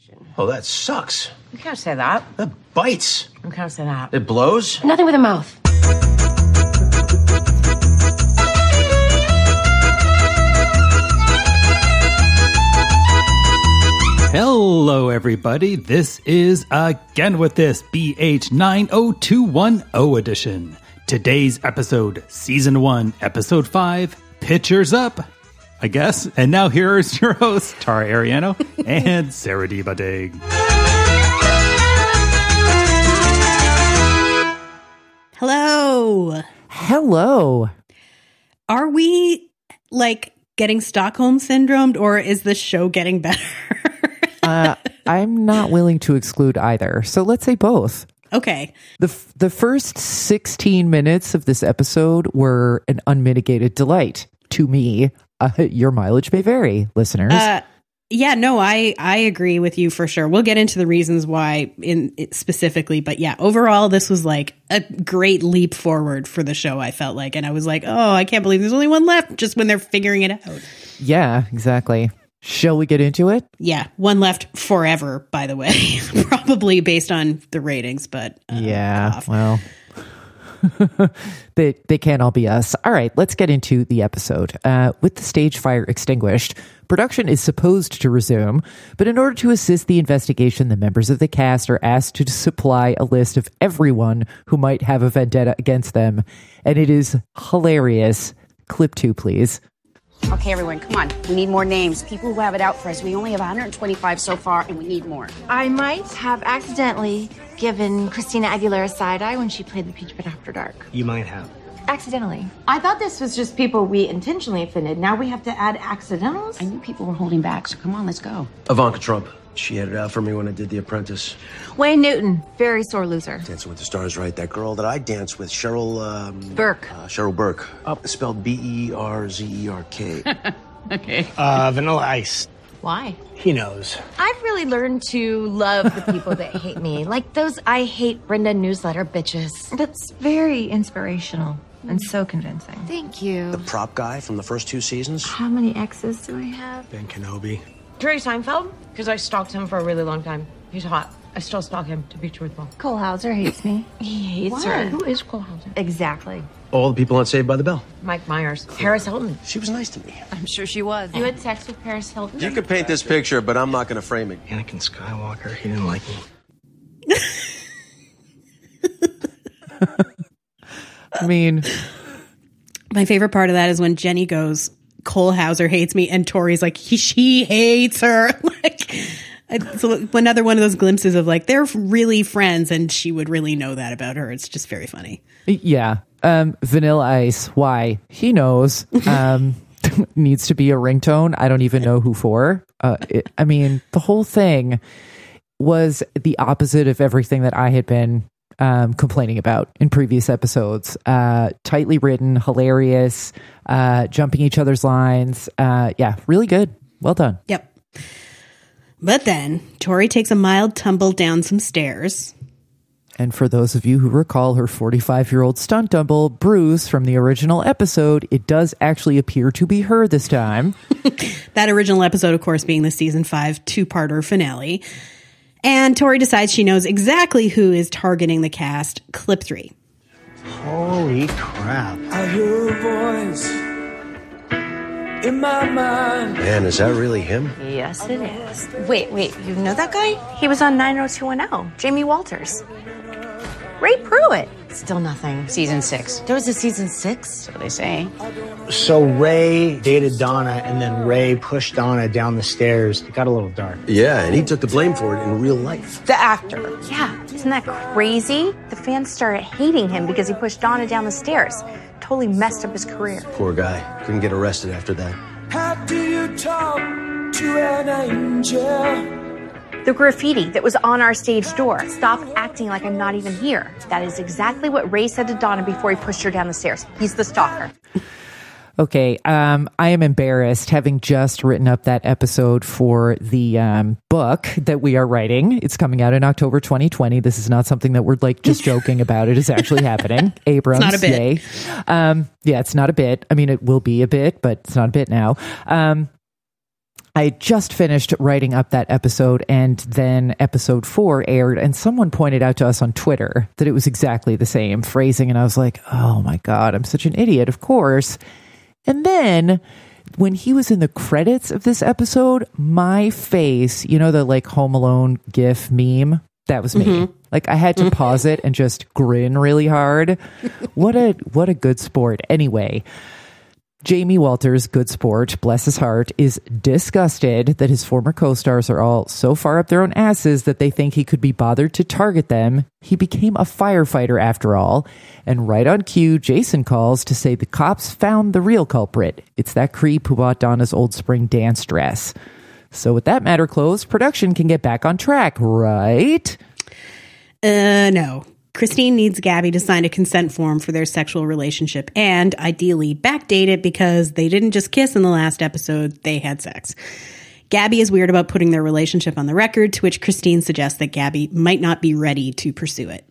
Oh, that sucks. You can't say that. That bites. You can't say that. It blows. Nothing with a mouth. Hello, everybody. This is Again With This, BH 90210 edition. Today's episode, Season 1, Episode 5, Pictures Up, I guess. And now here's your hosts, Tara Ariano and Sarah D. Badig. Hello. Hello. Are we, getting Stockholm Syndromed, or is the show getting better? I'm not willing to exclude either. So let's say both. Okay. The first 16 minutes of this episode were an unmitigated delight to me. Your mileage may vary, listeners. Yeah, no, I agree with you for sure. We'll get into the reasons why specifically, but yeah, overall, this was like a great leap forward for the show, I felt like. And I was like, oh, I can't believe there's only one left just when they're figuring it out. Yeah, exactly. Shall we get into it? Yeah, one left forever, by the way, probably based on the ratings, but yeah, well, they can't all be us. All right, let's get into the episode. With the stage fire extinguished, production is supposed to resume, but in order to assist the investigation, the members of the cast are asked to supply a list of everyone who might have a vendetta against them, and it is hilarious. Clip 2, please. Okay, everyone, come on. We need more names. People who have it out for us. We only have 125 so far, and we need more. I might have accidentally given Christina Aguilera side-eye when she played the Peach Pit After Dark. You might have. Accidentally. I thought this was just people we intentionally offended. Now we have to add accidentals? I knew people were holding back, so come on, let's go. Ivanka Trump. She had it out for me when I did The Apprentice. Wayne Newton, very sore loser. Dancing with the Stars, right? That girl that I danced with, Cheryl... Burke. Cheryl Burke. Spelled B-E-R-Z-E-R-K. Okay. Vanilla Ice. Why? He knows. I've really learned to love the people that hate me. Like those I Hate Brenda newsletter bitches. That's very inspirational and so convincing. Thank you. The prop guy from the first 2 seasons. How many exes do I have? Ben Kenobi. Jerry Seinfeld? Because I stalked him for a really long time. He's hot. I still stalk him, to be truthful. Cole Hauser hates me. He hates What? her. Who is Cole Hauser? Exactly. All the people on Saved by the Bell. Mike Myers. Paris Hilton. She was nice to me. I'm sure she was. You had sex with Paris Hilton? You could paint this picture, but I'm not going to frame it. Anakin Skywalker. He didn't like me. I mean, my favorite part of that is when Jenny goes, Cole Hauser hates me, and Tori's like, she hates her. It's another one of those glimpses of they're really friends, and she would really know that about her. It's just very funny. yeah. Vanilla Ice, why? He knows. Needs to be a ringtone. I don't even know who for. The whole thing was the opposite of everything that I had been complaining about in previous episodes. Tightly written, hilarious, jumping each other's lines. Really good. Well done. Yep. But then Tori takes a mild tumble down some stairs. And for those of you who recall her 45-year-old stunt double, Bruce, from the original episode, it does actually appear to be her this time. That original episode, of course, being the season 5 2-parter finale. And Tori decides she knows exactly who is targeting the cast. Clip 3. Holy crap. I hear a voice in my mind. Man, is that really him? Yes, it is. Wait, you know that guy? He was on 90210. Jamie Walters. Ray Pruitt. Still nothing. Season 6. There was a season 6? So they say. So Ray dated Donna, and then Ray pushed Donna down the stairs. It got a little dark. Yeah, and he took the blame for it in real life. The actor. Yeah, isn't that crazy? The fans started hating him because he pushed Donna down the stairs. Totally messed up his career. Poor guy. Couldn't get arrested after that. How do you talk to an angel? The graffiti that was on our stage door. Stop acting like I'm not even here. That is exactly what Ray said to Donna before he pushed her down the stairs. He's the stalker. Okay, I am embarrassed having just written up that episode for the book that we are writing. It's coming out in October 2020. This is not something that we're just joking about. It is actually happening. Abrams, it's not a bit. Yay. Yeah, it's not a bit. I mean, it will be a bit, but it's not a bit now. I just finished writing up that episode, and then episode 4 aired, and someone pointed out to us on Twitter that it was exactly the same phrasing, and I was like, oh my God, I'm such an idiot, of course. And then when he was in the credits of this episode, my face, you know, the like Home Alone GIF meme? That was me. Like I had to pause it and just grin really hard. What a good sport. Anyway, Jamie Walters, good sport, bless his heart, is disgusted that his former co-stars are all so far up their own asses that they think he could be bothered to target them. He became a firefighter after all. And right on cue, Jason calls to say the cops found the real culprit. It's that creep who bought Donna's old spring dance dress. So with that matter closed, production can get back on track, right? No. Christine needs Gabby to sign a consent form for their sexual relationship and ideally backdate it because they didn't just kiss in the last episode, they had sex. Gabby is weird about putting their relationship on the record, to which Christine suggests that Gabby might not be ready to pursue it.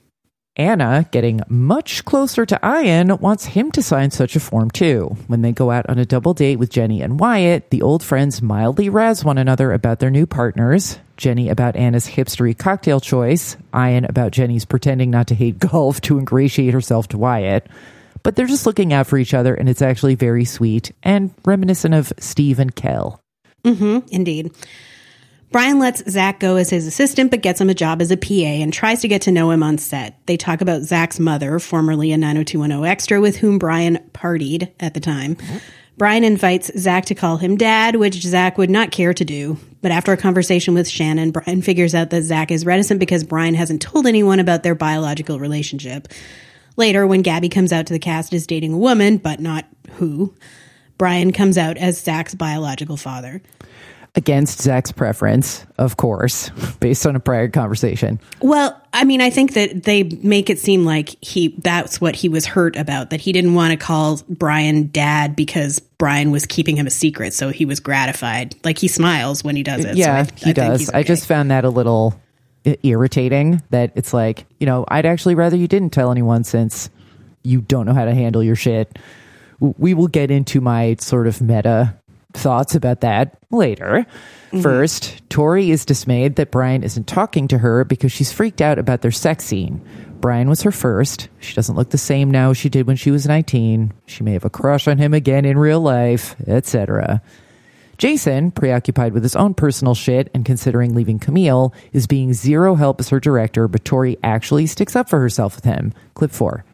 Anna, getting much closer to Ian, wants him to sign such a form too. When they go out on a double date with Jenny and Wyatt, the old friends mildly razz one another about their new partners. Jenny about Anna's hipstery cocktail choice. Ian about Jenny's pretending not to hate golf to ingratiate herself to Wyatt. But they're just looking out for each other, and it's actually very sweet and reminiscent of Steve and Kel. Indeed. Brian lets Zach go as his assistant, but gets him a job as a PA and tries to get to know him on set. They talk about Zach's mother, formerly a 90210 extra, with whom Brian partied at the time. Brian invites Zach to call him dad, which Zach would not care to do. But after a conversation with Shannon, Brian figures out that Zach is reticent because Brian hasn't told anyone about their biological relationship. Later, when Gabby comes out to the cast as dating a woman, but not who, Brian comes out as Zach's biological father. Against Zach's preference, of course, based on a prior conversation. Well, I mean, I think that they make it seem like that's what he was hurt about, that he didn't want to call Brian dad because Brian was keeping him a secret, so he was gratified. Like, he smiles when he does it. Yeah, so he does. Okay. I just found that a little irritating, that it's like, you know, I'd actually rather you didn't tell anyone since you don't know how to handle your shit. We will get into my sort of meta thoughts about that later. First, Tori is dismayed that Brian isn't talking to her because she's freaked out about their sex scene. Brian was her first. She doesn't look the same now as she did when she was 19. She may have a crush on him again in real life, etc. Jason, preoccupied with his own personal shit and considering leaving Camille, is being zero help as her director, but Tori actually sticks up for herself with him. Clip 4.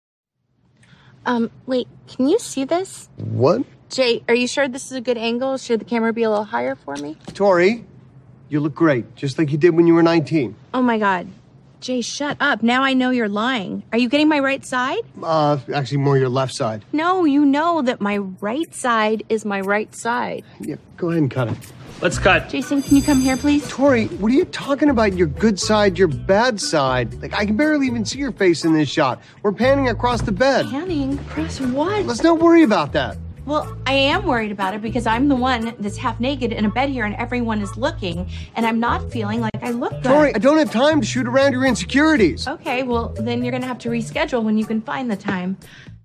Wait, can you see this? What? Jay, are you sure this is a good angle? Should the camera be a little higher for me? Tori, you look great, just like you did when you were 19. Oh my God. Jay, shut up. Now I know you're lying. Are you getting my right side? Actually more your left side. No, you know that my right side is my right side. Yeah, go ahead and cut it. Let's cut. Jason, can you come here, please? Tori, what are you talking about? Your good side, your bad side? Like, I can barely even see your face in this shot. We're panning across the bed. Panning? Across what? Let's not worry about that. Well, I am worried about it because I'm the one that's half naked in a bed here and everyone is looking and I'm not feeling like I look good. Tori, I don't have time to shoot around your insecurities. Okay, well, then you're going to have to reschedule when you can find the time.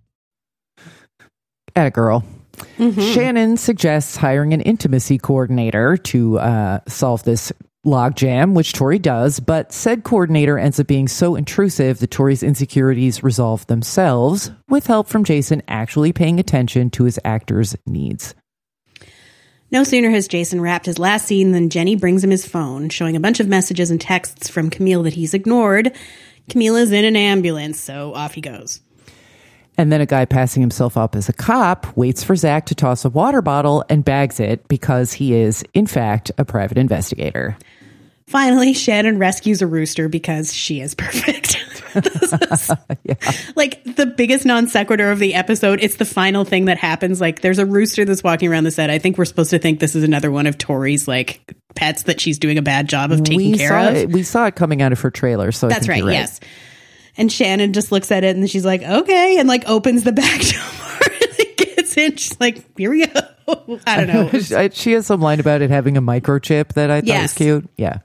Atta girl. Shannon suggests hiring an intimacy coordinator to solve this logjam, which Tori does, but said coordinator ends up being so intrusive that Tori's insecurities resolve themselves, with help from Jason actually paying attention to his actor's needs. No sooner has Jason wrapped his last scene than Jenny brings him his phone, showing a bunch of messages and texts from Camille that he's ignored. Camille is in an ambulance, so off he goes. And then a guy passing himself up as a cop waits for Zach to toss a water bottle and bags it because he is, in fact, a private investigator. Finally, Shannon rescues a rooster because she is perfect. Yeah. Like, the biggest non sequitur of the episode, it's the final thing that happens. Like, there's a rooster that's walking around the set. I think we're supposed to think this is another one of Tori's, like, pets that she's doing a bad job of taking care of. We saw it coming out of her trailer, so that's I think right, yes. And Shannon just looks at it and she's like, okay, and like opens the back door and gets in. She's like, here we go. I don't know. She has some line about it having a microchip that I thought was cute. Yeah.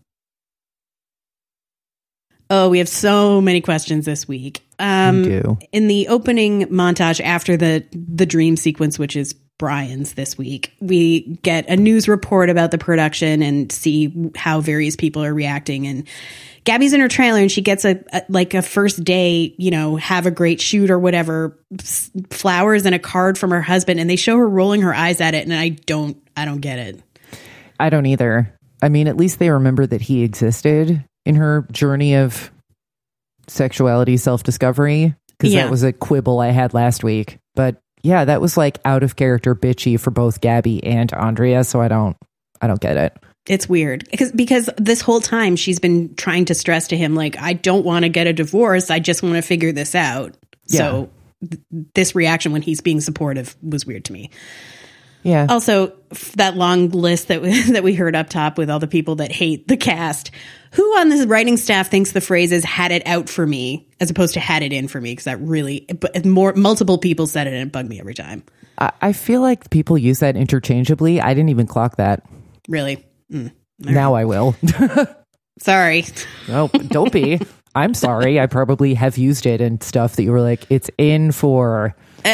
Oh, we have so many questions this week. We do. In the opening montage after the dream sequence, which is Brian's this week. We get a news report about the production and see how various people are reacting. And Gabby's in her trailer and she gets a first day, have a great shoot or whatever, flowers and a card from her husband. And they show her rolling her eyes at it. And I don't get it. I don't either. I mean, at least they remember that he existed in her journey of sexuality, self-discovery. Because that was a quibble I had last week. But yeah, that was like out of character bitchy for both Gabby and Andrea. So I don't get it. It's weird because this whole time she's been trying to stress to him, like, I don't want to get a divorce. I just want to figure this out. Yeah. So this reaction when he's being supportive was weird to me. Yeah. Also, that long list that we heard up top with all the people that hate the cast. Who on this writing staff thinks the phrase is "had it out for me" as opposed to "had it in for me"? Because that really, multiple people said it and it bugged me every time. I feel like people use that interchangeably. I didn't even clock that. Really? Now I will. Sorry. No, don't be. I'm sorry. I probably have used it in stuff that you were like, it's in for.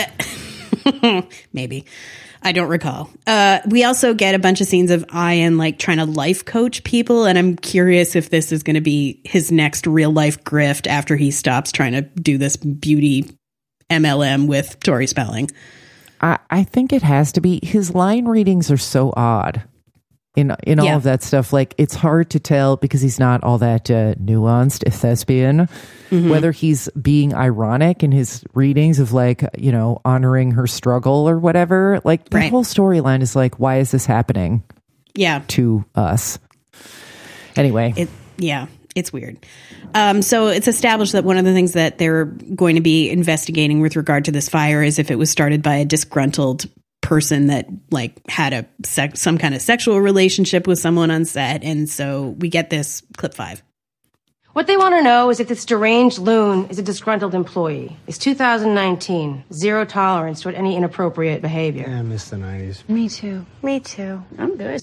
Maybe. I don't recall. We also get a bunch of scenes of Ian like trying to life coach people, and I'm curious if this is going to be his next real life grift after he stops trying to do this beauty MLM with Tori Spelling. I think it has to be. His line readings are so odd in all of that stuff. Like, it's hard to tell because he's not all that nuanced, a thespian, whether he's being ironic in his readings of like, honoring her struggle or whatever. Like, the whole storyline is like, why is this happening? Yeah. To us. Anyway. It's weird. So it's established that one of the things that they're going to be investigating with regard to this fire is if it was started by a disgruntled person that like had some kind of sexual relationship with someone on set. And so we get this clip 5. What they want to know is if this deranged loon is a disgruntled employee. It's 2019. Zero tolerance toward any inappropriate behavior. Yeah, I miss the 90s. Me too. Me too. I'm good.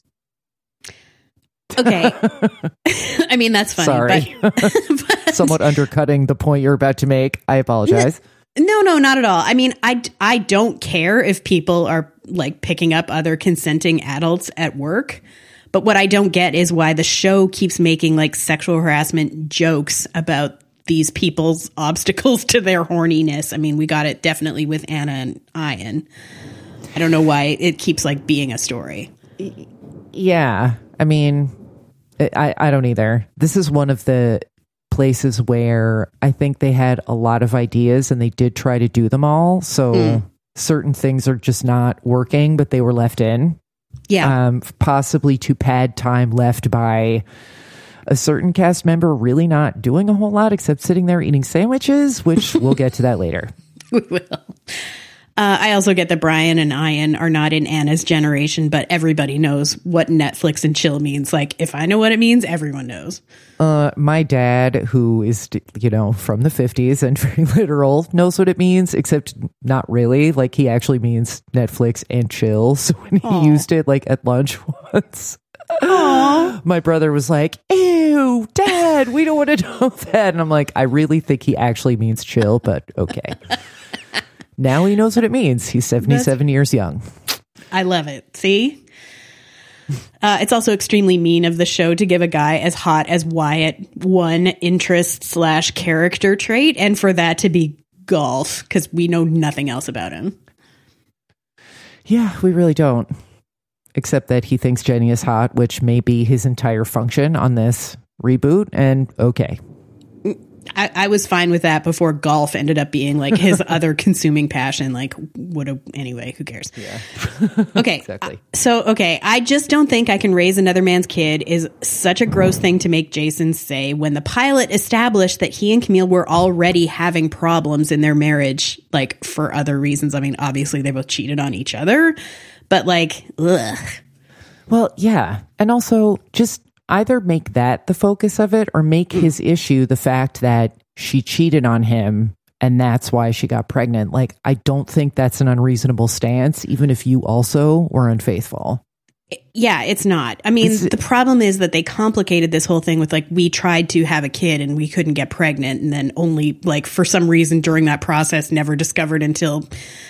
Okay. I mean, that's funny. Sorry. But somewhat undercutting the point you're about to make. I apologize. No, not at all. I mean, I don't care if people are like picking up other consenting adults at work. But what I don't get is why the show keeps making like sexual harassment jokes about these people's obstacles to their horniness. I mean, we got it definitely with Anna and Ian. I don't know why it keeps like being a story. Yeah. I mean, I don't either. This is one of the places where I think they had a lot of ideas and they did try to do them all. So certain things are just not working, but they were left in. Yeah. Possibly to pad time left by a certain cast member really not doing a whole lot except sitting there eating sandwiches, which we'll get to that later. We will. I also get that Brian and Ian are not in Anna's generation, but everybody knows what Netflix and chill means. Like, if I know what it means, everyone knows. My dad, who is, from the 50s and very literal, knows what it means, except not really. Like, he actually means Netflix and chill. So when he used it, like, at lunch once, my brother was like, ew, Dad, we don't want to know that. And I'm like, I really think he actually means chill, but okay. Now he knows what it means. He's 77 years young. I love it. See? It's also extremely mean of the show to give a guy as hot as Wyatt one interest/character trait, and for that to be golf, because we know nothing else about him. Yeah, we really don't. Except that he thinks Jenny is hot, which may be his entire function on this reboot, and okay. I was fine with that before golf ended up being like his other consuming passion. Like, anyway, who cares? Yeah. Okay. Exactly. I just don't think I Can Raise Another Man's Kid is such a gross thing to make Jason say when the pilot established that he and Camille were already having problems in their marriage, like for other reasons. I mean, obviously they both cheated on each other, but like, ugh. Well, yeah. And also just either make that the focus of it or make his issue the fact that she cheated on him and that's why she got pregnant. Like, I don't think that's an unreasonable stance, even if you also were unfaithful. Yeah, it's not. I mean, the problem is that they complicated this whole thing with like, we tried to have a kid and we couldn't get pregnant. And then only like for some reason during that process never discovered until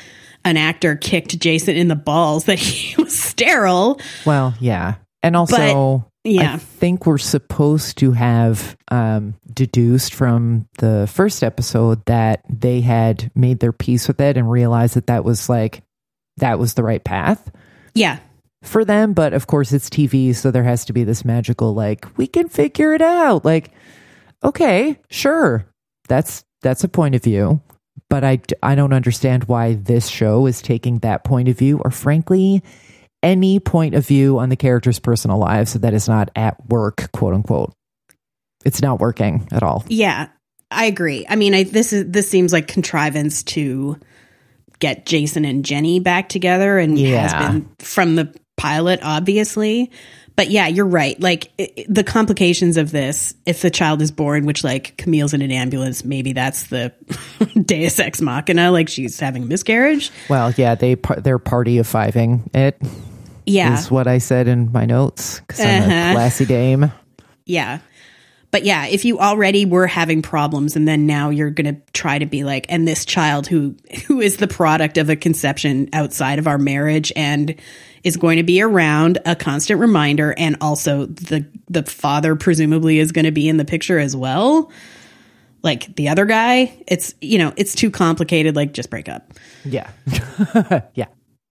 an actor kicked Jason in the balls that he was sterile. Well, yeah. And also, I think we're supposed to have deduced from the first episode that they had made their peace with it and realized that that was the right path. Yeah. For them. But of course, it's TV. So there has to be this magical, like, we can figure it out. Like, okay, sure. That's a point of view. But I don't understand why this show is taking that point of view, or frankly, any point of view on the characters' personal lives that is not at work, quote unquote. It's not working at all. Yeah, I agree. I mean, this seems like contrivance to get Jason and Jenny back together, and has been from the pilot, obviously. But yeah, you're right. Like the complications of this, if the child is born, which like Camille's in an ambulance, maybe that's the Deus Ex Machina, like she's having a miscarriage. Well, yeah, they're party of fiving it. Yeah, is what I said in my notes because I'm a classy dame. Yeah. But yeah, if you already were having problems and then now you're going to try to be like, and this child who is the product of a conception outside of our marriage and is going to be around, a constant reminder, and also the father presumably is going to be in the picture as well. Like the other guy, it's too complicated. Like just break up. Yeah. Yeah.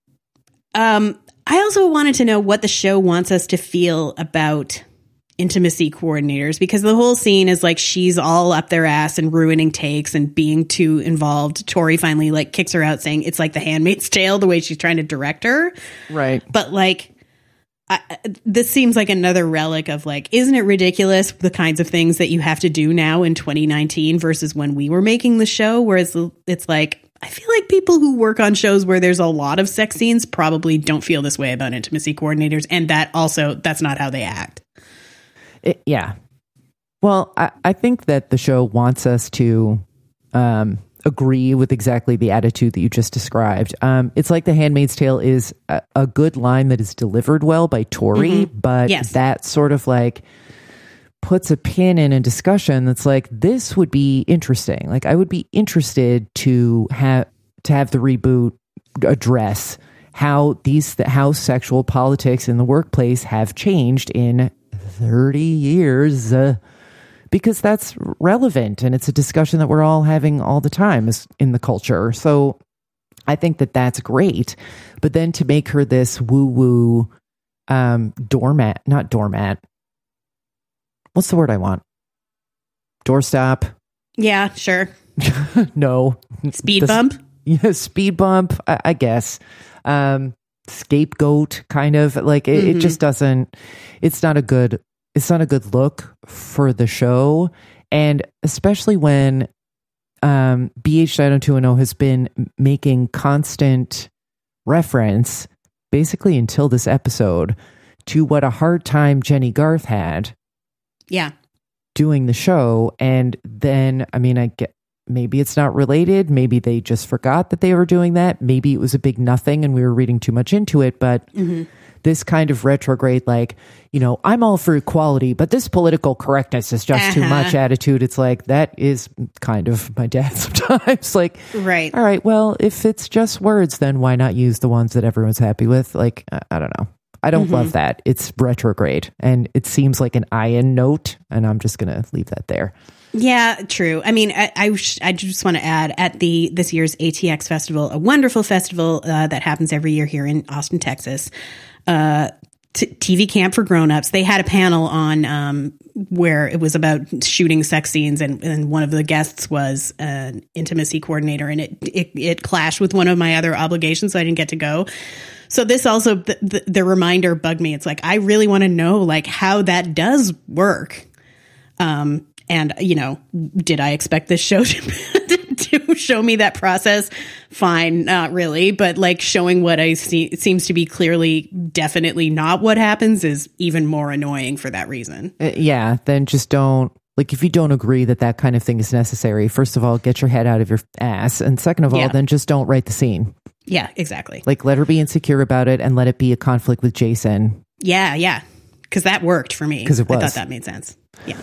I also wanted to know what the show wants us to feel about intimacy coordinators, because the whole scene is like she's all up their ass and ruining takes and being too involved. Tori finally like kicks her out saying it's like The Handmaid's Tale, the way she's trying to direct her. Right. But like, this seems like another relic of like, isn't it ridiculous the kinds of things that you have to do now in 2019 versus when we were making the show? Whereas it's like, I feel like people who work on shows where there's a lot of sex scenes probably don't feel this way about intimacy coordinators. And that's not how they act. Yeah. Well, I think that the show wants us to agree with exactly the attitude that you just described. It's like The Handmaid's Tale is a good line that is delivered well by Tori, but that sort of like puts a pin in a discussion that's like, this would be interesting. Like I would be interested to have the reboot address how sexual politics in the workplace have changed in 30 years, because that's relevant and it's a discussion that we're all having all the time in the culture. So I think that that's great. But then to make her this woo-woo not doormat. What's the word I want? Doorstop? Yeah, sure. No. Speed bump? Yeah, speed bump, I guess. Scapegoat kind of like it just doesn't, it's not a good look for the show. And especially when BH90210 has been making constant reference basically until this episode to what a hard time Jenny Garth had doing the show. And then I get, maybe it's not related. Maybe they just forgot that they were doing that. Maybe it was a big nothing and we were reading too much into it. But this kind of retrograde, like, I'm all for equality, but this political correctness is just too much attitude. It's like, that is kind of my dad sometimes. Like, right. All right, well, if it's just words, then why not use the ones that everyone's happy with? Like, I don't know. I don't love that. It's retrograde and it seems like an iron note, and I'm just going to leave that there. Yeah, true. I mean, I just want to add at this year's ATX Festival, a wonderful festival that happens every year here in Austin, Texas, TV Camp for Grown-Ups. They had a panel on where it was about shooting sex scenes, and one of the guests was an intimacy coordinator, and it clashed with one of my other obligations, so I didn't get to go. So this also, the reminder bugged me. It's like, I really want to know like how that does work. And, did I expect this show to show me that process? Fine, not really. But like showing what I see, it seems to be clearly definitely not what happens, is even more annoying for that reason. Then just don't, like, if you don't agree that kind of thing is necessary, first of all, get your head out of your ass. And second of all, then just don't write the scene. Yeah, exactly. Like, let her be insecure about it and let it be a conflict with Jason. Yeah. Because that worked for me. Because it was. I thought that made sense. Yeah.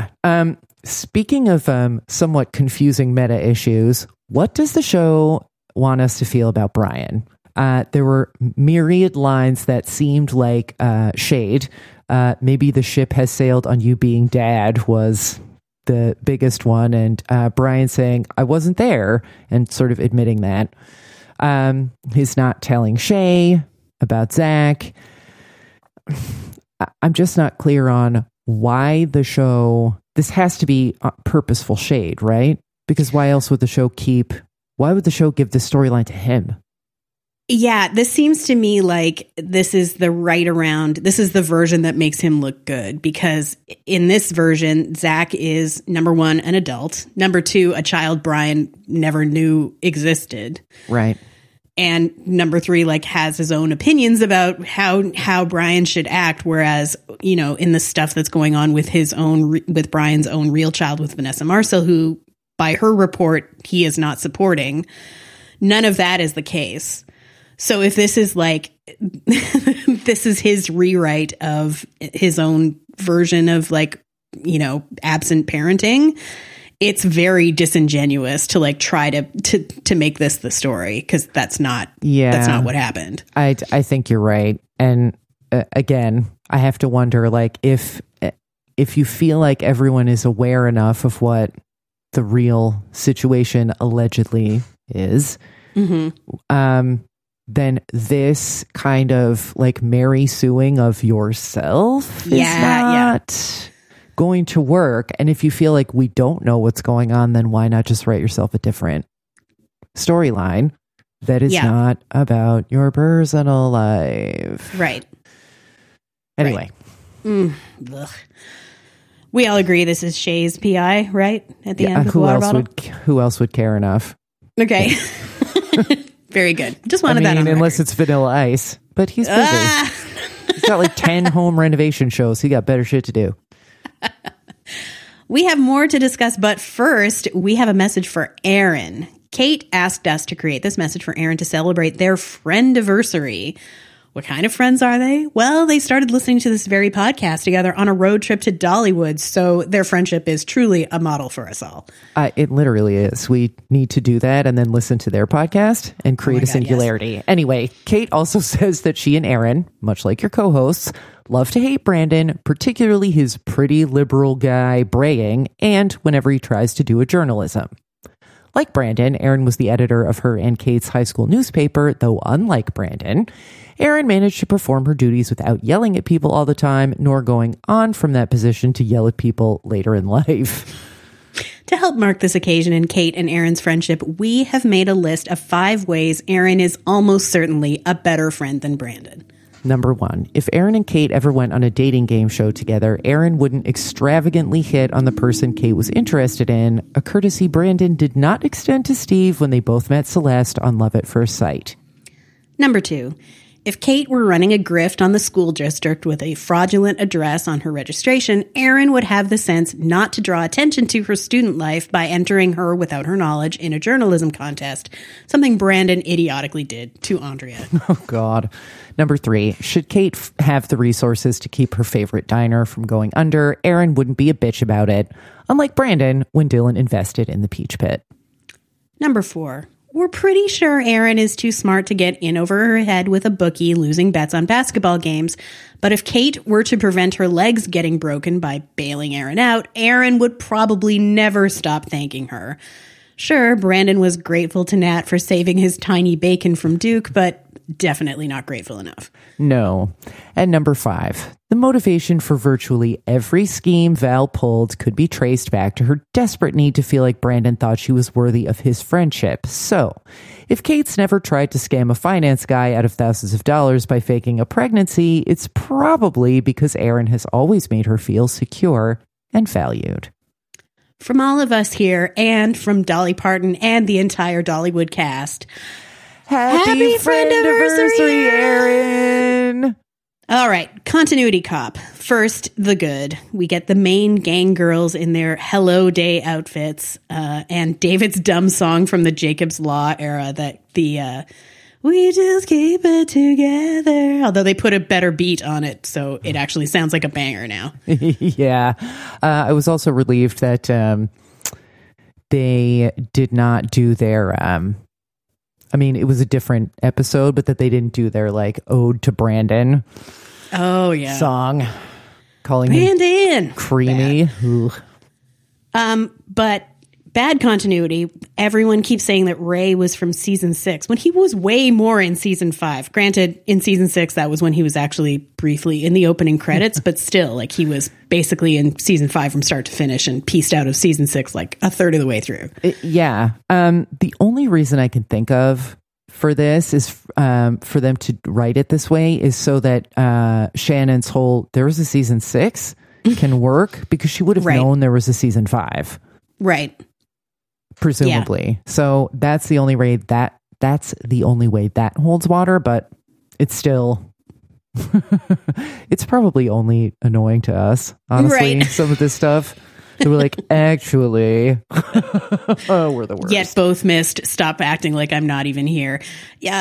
Yeah. Speaking of somewhat confusing meta issues, what does the show want us to feel about Brian. There were myriad lines that seemed like shade. Maybe the ship has sailed on you being dad was the biggest one. And Brian saying, I wasn't there, and sort of admitting that. He's not telling Shay about Zach. I'm just not clear on why the show... This has to be purposeful shade, right? Because why else would the show give this storyline to him? Yeah, this seems to me like this is the version that makes him look good, because in this version, Zach is, number one, an adult, number two, a child Brian never knew existed. Right. And number three, like, has his own opinions about how Brian should act. Whereas, you know, in the stuff that's going on with with Brian's own real child, with Vanessa Marcil, who by her report, he is not supporting, none of that is the case. So if this is like, this is his rewrite of his own version of, like, you know, absent parenting, it's very disingenuous to like try to make this the story, because that's not what happened. I think you're right. And again, I have to wonder, like, if you feel like everyone is aware enough of what the real situation allegedly is, then this kind of like Mary suing of yourself is not going to work. And if you feel like we don't know what's going on, then why not just write yourself a different storyline that is not about your personal life? Right. Anyway. Right. We all agree this is Shay's PI, right? At the end of the water bottle? Who else would care enough? Okay. Very good. Just wanted that on the unless record. It's Vanilla Ice. But he's busy. He's got like 10 home renovation shows. He got better shit to do. We have more to discuss, but first, we have a message for Aaron. Kate asked us to create this message for Aaron to celebrate their friendiversary. What kind of friends are they? Well, they started listening to this very podcast together on a road trip to Dollywood, so their friendship is truly a model for us all. It literally is. We need to do that and then listen to their podcast and create a singularity. Yes. Anyway, Kate also says that she and Aaron, much like your co-hosts, love to hate Brandon, particularly his pretty liberal guy braying, and whenever he tries to do a journalism. Like Brandon, Aaron was the editor of her and Kate's high school newspaper, though unlike Brandon, Aaron managed to perform her duties without yelling at people all the time, nor going on from that position to yell at people later in life. To help mark this occasion in Kate and Aaron's friendship, we have made a list of 5 ways Aaron is almost certainly a better friend than Brandon. Number 1, if Aaron and Kate ever went on a dating game show together, Aaron wouldn't extravagantly hit on the person Kate was interested in, a courtesy Brandon did not extend to Steve when they both met Celeste on Love at First Sight. Number 2, if Kate were running a grift on the school district with a fraudulent address on her registration, Aaron would have the sense not to draw attention to her student life by entering her without her knowledge in a journalism contest, something Brandon idiotically did to Andrea. Oh, God. Number 3, should Kate have the resources to keep her favorite diner from going under, Aaron wouldn't be a bitch about it, unlike Brandon when Dylan invested in the Peach Pit. Number 4, we're pretty sure Aaron is too smart to get in over her head with a bookie losing bets on basketball games. But if Kate were to prevent her legs getting broken by bailing Aaron out, Aaron would probably never stop thanking her. Sure, Brandon was grateful to Nat for saving his tiny bacon from Duke, but definitely not grateful enough. No. And number 5, the motivation for virtually every scheme Val pulled could be traced back to her desperate need to feel like Brandon thought she was worthy of his friendship. So, if Kate's never tried to scam a finance guy out of thousands of dollars by faking a pregnancy, it's probably because Aaron has always made her feel secure and valued. From all of us here, and from Dolly Parton and the entire Dollywood cast, Happy friendiversary, Aaron! All right, continuity cop. First, the good. We get the main gang girls in their Hello Day outfits, and David's dumb song from the Jacob's Law era that we just keep it together. Although they put a better beat on it, so it actually sounds like a banger now. Yeah. I was also relieved that they did not do their I mean, it was a different episode, but that they didn't do their like ode to Brandon Oh yeah. song, calling Brandon. him creamy. Ugh. But bad continuity. Everyone keeps saying that Ray was from season 6 when he was way more in season 5. Granted, in season 6, that was when he was actually briefly in the opening credits, but still, like, he was basically in season 5 from start to finish and pieced out of season 6 like a third of the way through. Yeah. The only reason I can think of for this is for them to write it this way is so that Shannon's whole there was a season 6 can work, because she would have known there was a season 5. Right. Presumably. Yeah. So that's the only way that holds water, but it's still it's probably only annoying to us, honestly, some of this stuff. They were like, actually, oh, we're the worst. Yet both missed. Stop acting like I'm not even here. Yeah.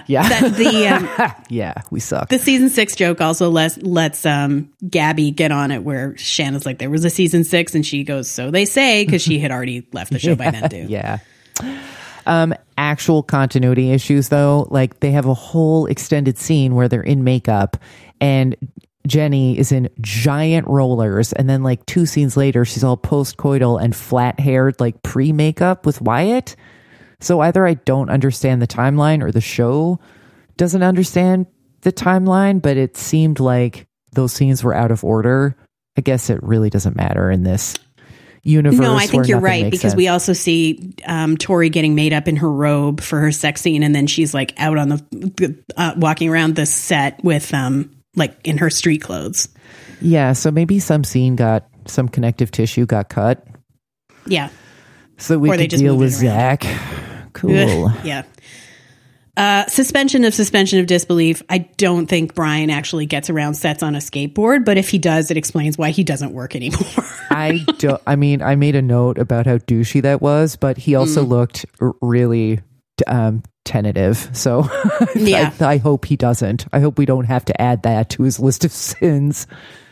Yeah, we suck. The season 6 joke also lets Gabby get on it, where Shannon's like, there was a season 6, and she goes, so they say, because she had already left the show by then too. Yeah. Actual continuity issues, though, like they have a whole extended scene where they're in makeup and Jenny is in giant rollers, and then like 2 scenes later she's all post-coital and flat-haired, like pre-makeup with Wyatt. So either I don't understand the timeline or the show doesn't understand the timeline, but it seemed like those scenes were out of order. I guess it really doesn't matter in this universe. No, I think you're right, because sense. we also see Tori getting made up in her robe for her sex scene, and then she's like out on the walking around the set with like in her street clothes. Yeah, so maybe some connective tissue got cut. Yeah. So we could deal with Zach. Cool. Yeah. Suspension of disbelief. I don't think Brian actually gets around sets on a skateboard, but if he does, it explains why he doesn't work anymore. I made a note about how douchey that was, but he also looked really tentative. So yeah. I hope he doesn't. I hope we don't have to add that to his list of sins.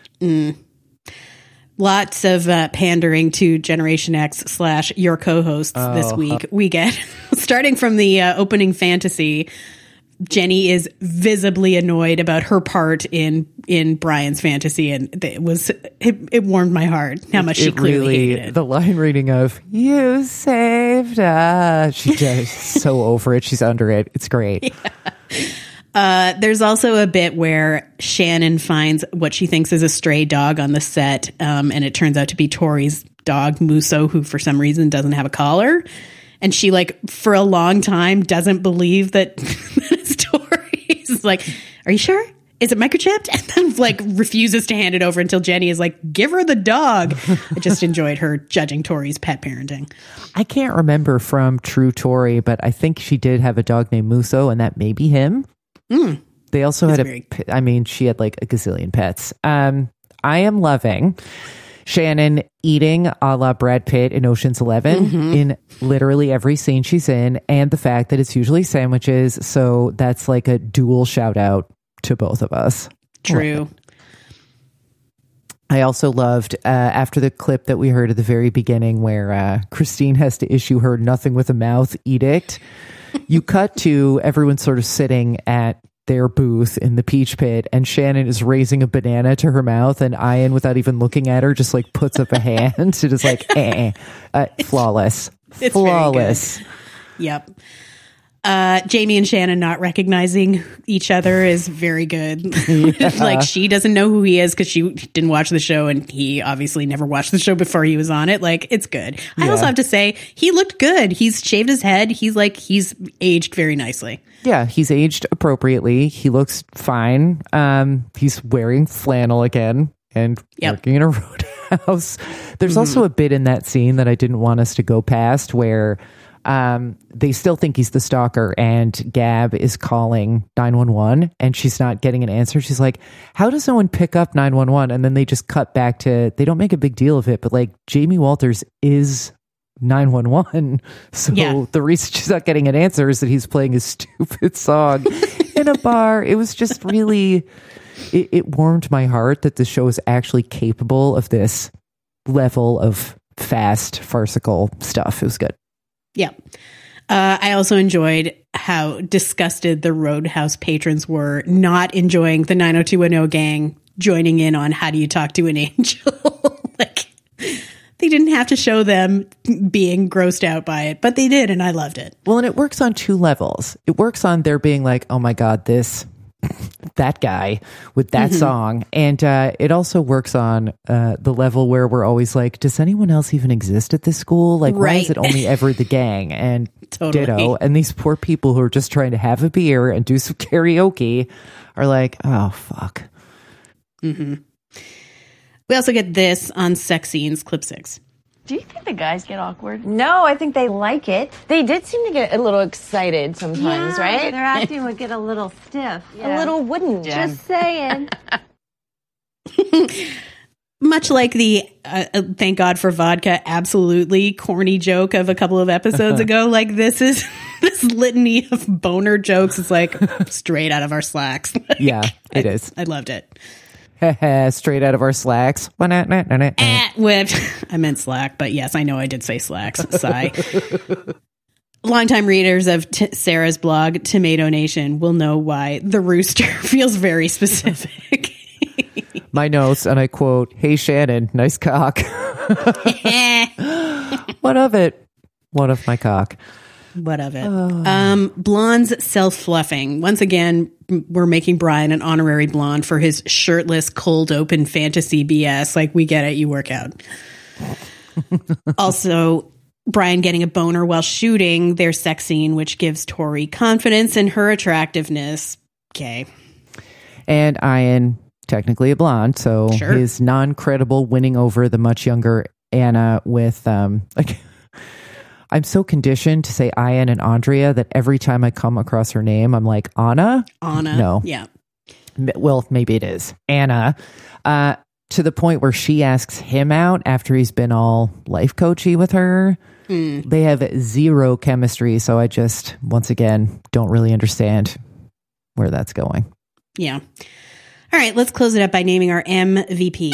Lots of pandering to Generation X / your co-hosts this week. We get, starting from the opening fantasy, Jenny is visibly annoyed about her part in Brian's fantasy, and it warmed my heart how much she clearly hated it. The line reading of "You saved us," she's just so over it. She's under it. It's great. Yeah. There's also a bit where Shannon finds what she thinks is a stray dog on the set, and it turns out to be Tori's dog, Musso, who for some reason doesn't have a collar. And she, like, for a long time doesn't believe that it's Tori's. Like, are you sure? Is it microchipped? And then, like, refuses to hand it over until Jenny is like, give her the dog. I just enjoyed her judging Tori's pet parenting. I can't remember from True Tori, but I think she did have a dog named Musso, and that may be him. They also had she had like a gazillion pets. I am loving Shannon eating a la Brad Pitt in Ocean's 11 in literally every scene she's in, and the fact that it's usually sandwiches. So that's like a dual shout out to both of us. True. I also loved after the clip that we heard at the very beginning where Christine has to issue her nothing with a mouth edict. You cut to everyone sort of sitting at their booth in the Peach Pit, and Shannon is raising a banana to her mouth, and Ian, without even looking at her, just like puts up a hand to just like flawless. It's flawless. Yep. Jamie and Shannon not recognizing each other is very good. Yeah. Like, she doesn't know who he is because she didn't watch the show, and he obviously never watched the show before he was on it. Like, it's good. Yeah. I also have to say, he looked good. He's shaved his head. He's aged very nicely. Yeah, he's aged appropriately. He looks fine. He's wearing flannel again and working in a roadhouse. There's also a bit in that scene that I didn't want us to go past where they still think he's the stalker, and Gab is calling 911 and she's not getting an answer. She's like, how does someone pick up 911? And then they just cut back to, they don't make a big deal of it, but like, Jamie Walters is 911. So the reason she's not getting an answer is that he's playing his stupid song in a bar. It was just really, it warmed my heart that the show is actually capable of this level of fast, farcical stuff. It was good. Yeah. I also enjoyed how disgusted the Roadhouse patrons were not enjoying the 90210 gang joining in on how do you talk to an angel. Like, they didn't have to show them being grossed out by it, but they did, and I loved it. Well, and it works on two levels. It works on there being like, oh my God, that guy with that song. And it also works on the level where we're always like, does anyone else even exist at this school? Like, why is it only ever the gang? And ditto. And these poor people who are just trying to have a beer and do some karaoke are like, oh, fuck. Mm-hmm. We also get this on sex scenes, clip 6. Do you think the guys get awkward? No, I think they like it. They did seem to get a little excited sometimes, right? Their acting would get a little stiff. A little wooden. Just saying. Much like the thank God for vodka, absolutely corny joke of a couple of episodes ago, like this is this litany of boner jokes is like straight out of our slacks. Like, yeah, it is. I loved it. Straight out of our slacks. Whipped. I meant slack, but yes, I know I did say slacks. Sigh. Longtime readers of Sarah's blog, Tomato Nation, will know why the rooster feels very specific. My notes, and I quote, "Hey Shannon, nice cock." What of it? What of my cock? What of it? Blonde's self-fluffing. Once again, we're making Brian an honorary blonde for his shirtless, cold open fantasy BS. Like, we get it. You work out. Also, Brian getting a boner while shooting their sex scene, which gives Tori confidence in her attractiveness. Okay. And Ian, technically a blonde, so his non-credible winning over the much younger Anna with, I'm so conditioned to say Ian and Andrea that every time I come across her name, I'm like, Anna? Anna. No. Yeah. Well, maybe it is. Anna. To the point where she asks him out after he's been all life coachy with her. They have zero chemistry, so I just, once again, don't really understand where that's going. Yeah. All right, let's close it up by naming our MVP.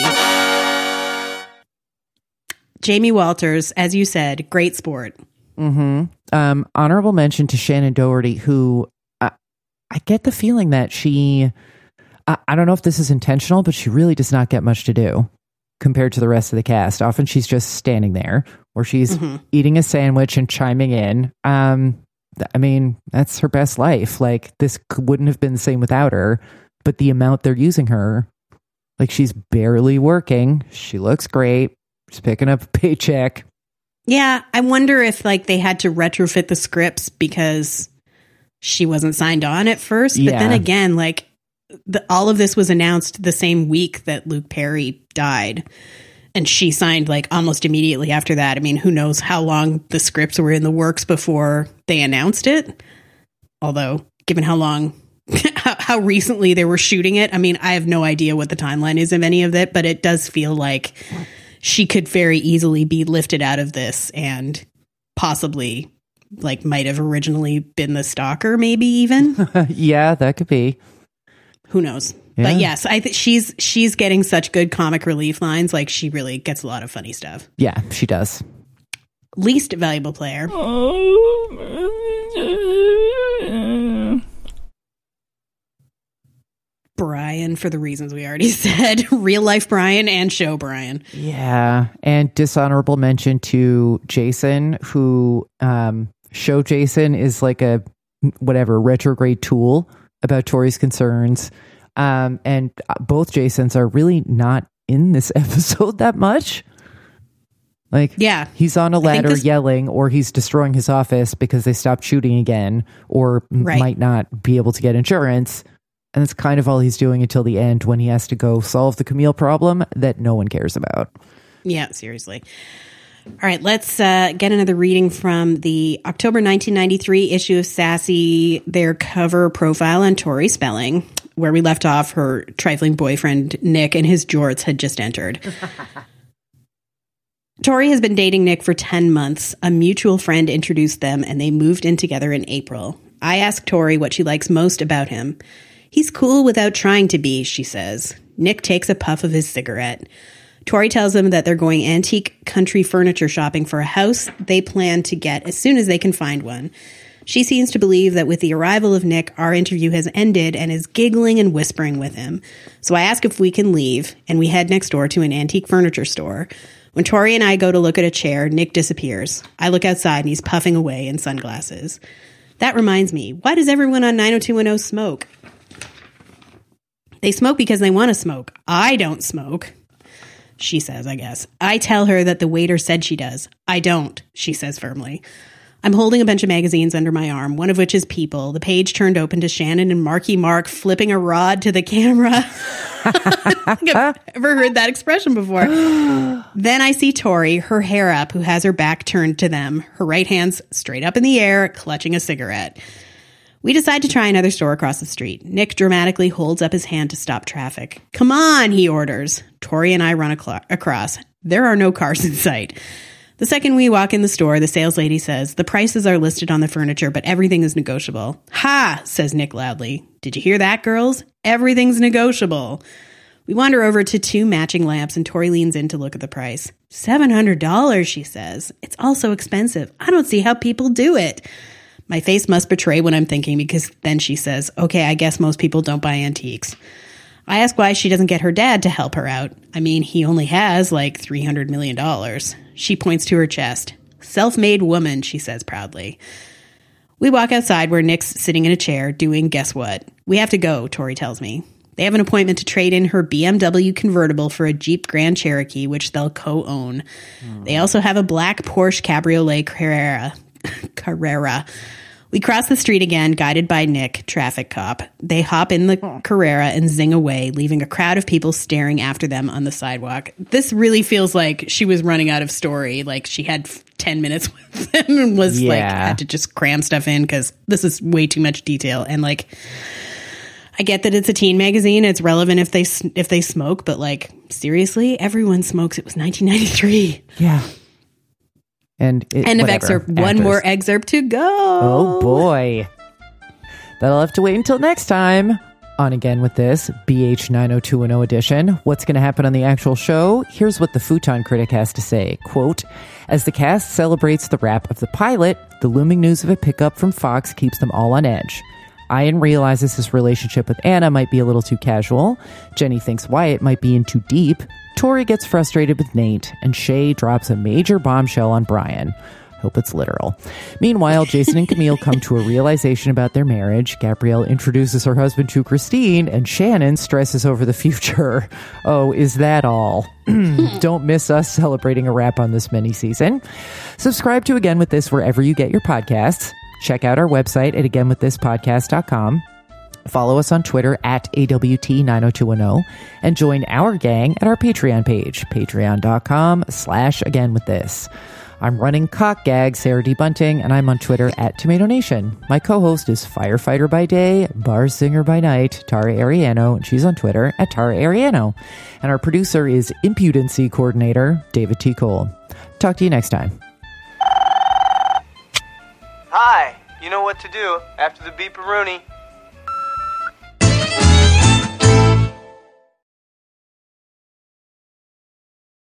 Jamie Walters, as you said, great sport. Honorable mention to Shannon Doherty, who I get the feeling that she, I don't know if this is intentional, but she really does not get much to do compared to the rest of the cast. Often she's just standing there or she's eating a sandwich and chiming in. I mean, that's her best life. Like, this wouldn't have been the same without her, but the amount they're using her, like, she's barely working. She looks great. She's picking up a paycheck. Yeah, I wonder if they had to retrofit the scripts because she wasn't signed on at first. But then again, all of this was announced the same week that Luke Perry died. And she signed almost immediately after that. I mean, who knows how long the scripts were in the works before they announced it. Although, given how long, how recently they were shooting it, I mean, I have no idea what the timeline is of any of it, but it does feel like she could very easily be lifted out of this and possibly might have originally been the stalker, maybe even. Yeah, that could be. Who knows? Yeah. But yes, I think she's getting such good comic relief lines. She really gets a lot of funny stuff. Yeah, she does. Least valuable player. Brian, for the reasons we already said. Real life Brian and show Brian. Yeah. And dishonorable mention to Jason, who show Jason is a retrograde tool about Tori's concerns. And both Jasons are really not in this episode that much. He's on a ladder yelling, or he's destroying his office because they stopped shooting again, or might not be able to get insurance. And that's kind of all he's doing until the end, when he has to go solve the Camille problem that no one cares about. Yeah, seriously. All right, let's get another reading from the October 1993 issue of Sassy, their cover profile on Tori Spelling. Where we left off, her trifling boyfriend, Nick, and his jorts had just entered. Tori has been dating Nick for 10 months. A mutual friend introduced them, and they moved in together in April. I asked Tori what she likes most about him. He's cool without trying to be, she says. Nick takes a puff of his cigarette. Tori tells him that they're going antique country furniture shopping for a house they plan to get as soon as they can find one. She seems to believe that with the arrival of Nick, our interview has ended and is giggling and whispering with him. So I ask if we can leave, and we head next door to an antique furniture store. When Tori and I go to look at a chair, Nick disappears. I look outside and he's puffing away in sunglasses. That reminds me, why does everyone on 90210 smoke? They smoke because they want to smoke. I don't smoke. She says, I guess. I tell her that the waiter said she does. I don't, she says firmly. I'm holding a bunch of magazines under my arm, one of which is People, the page turned open to Shannon and Marky Mark flipping a rod to the camera. I've ever heard that expression before. Then I see Tori, her hair up, who has her back turned to them, her right hand's straight up in the air, clutching a cigarette. We decide to try another store across the street. Nick dramatically holds up his hand to stop traffic. Come on, he orders. Tori and I run across. There are no cars in sight. The second we walk in the store, the sales lady says, the prices are listed on the furniture, but everything is negotiable. Ha, says Nick loudly. Did you hear that, girls? Everything's negotiable. We wander over to 2 matching lamps and Tori leans in to look at the price. $700, she says. It's all so expensive. I don't see how people do it. My face must betray what I'm thinking because then she says, okay, I guess most people don't buy antiques. I ask why she doesn't get her dad to help her out. I mean, he only has like $300 million. She points to her chest. Self-made woman, she says proudly. We walk outside where Nick's sitting in a chair doing guess what? We have to go, Tori tells me. They have an appointment to trade in her BMW convertible for a Jeep Grand Cherokee, which they'll co-own. They also have a black Porsche Cabriolet Carrera. We cross the street again, guided by Nick, traffic cop. They hop in the Carrera and zing away, leaving a crowd of people staring after them on the sidewalk. This really feels like she was running out of story. Like she had 10 minutes with them and was had to just cram stuff in because this is way too much detail. And like, I get that it's a teen magazine. It's relevant if they smoke, but like, seriously, everyone smokes. It was 1993. Yeah. And end of excerpt. One more excerpt to go. Oh boy. That'll have to wait until next time. On Again with This, BH 90210 edition. What's going to happen on the actual show? Here's what the Futon critic has to say. Quote, as the cast celebrates the wrap of the pilot, the looming news of a pickup from Fox keeps them all on edge. Ian realizes his relationship with Anna might be a little too casual. Jenny thinks Wyatt might be in too deep. Tori gets frustrated with Nate, and Shay drops a major bombshell on Brian. Hope it's literal. Meanwhile, Jason and Camille come to a realization about their marriage. Gabrielle introduces her husband to Christine, and Shannon stresses over the future. Oh, is that all? Don't miss us celebrating a wrap on this mini-season. Subscribe to Again with This wherever you get your podcasts. Check out our website at againwiththispodcast.com. Follow us on Twitter at AWT90210 and join our gang at our Patreon page, patreon.com/againwiththis. I'm running Cock Gag, Sarah D. Bunting, and I'm on Twitter at Tomato Nation. My co-host is firefighter by day, bar singer by night, Tara Ariano, and she's on Twitter at Tara Ariano. And our producer is Impudency Coordinator, David T. Cole. Talk to you next time. Hi, you know what to do after the beeparoonie.